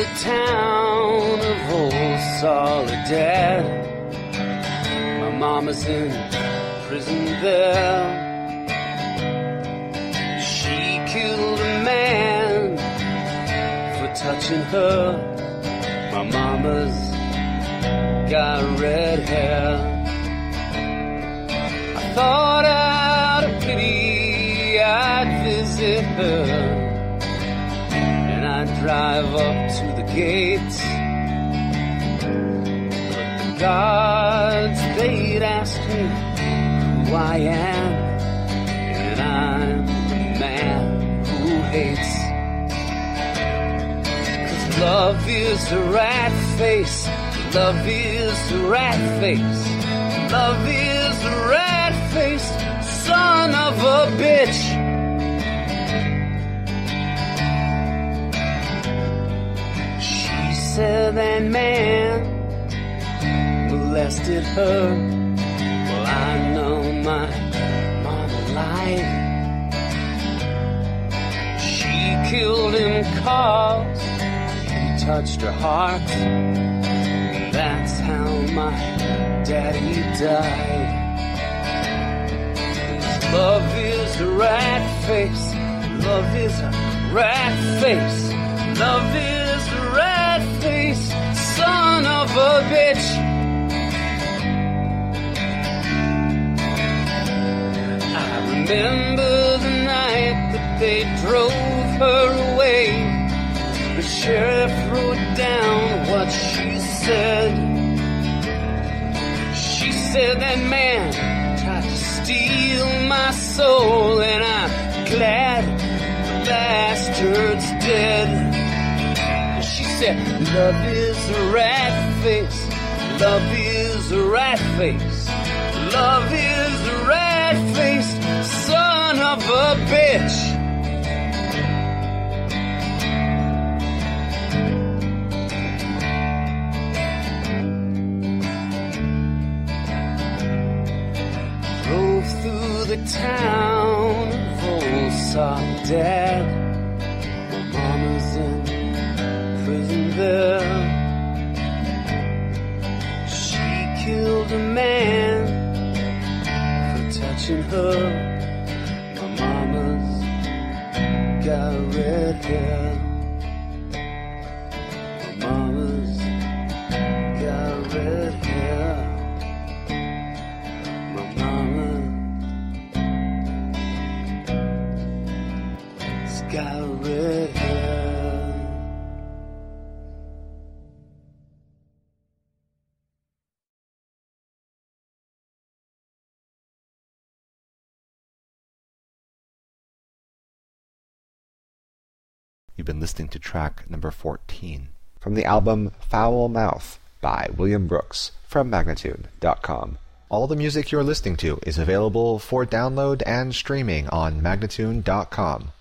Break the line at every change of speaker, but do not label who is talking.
town of old Soledad. My mama's in prison there. She killed a man for touching her. My mama's got red hair. I thought out of pity I'd visit her, and I'd drive up to the gates. But the guards, they'd ask me who I am, and I'm the man who hates. 'Cause love is a rat face. Love is a rat face. Love is a rat-faced son of a bitch. She said that man molested her. Well, I know my mama lied. She killed him 'cause he touched her heart. That's how my daddy died. 'Cause love is a rat face. Love is a rat face. Love is a rat face, son of a bitch. I remember the night that they drove her away. The sheriff wrote down what she said. She said that man tried to steal my soul, and I'm glad the bastard's dead. She said, love is a rat face. Love is a rat face. Love is a rat face, son of a bitch. Through the town of old Soledad. My mama's in prison there. She killed a man for touching her. My mama's got red hair. My mama's got red hair. My mama got red hair.
You've been listening to track number 14 from the album Foul Mouth by William Brooks from Magnatune.com. All the music you're listening to is available for download and streaming on Magnatune.com.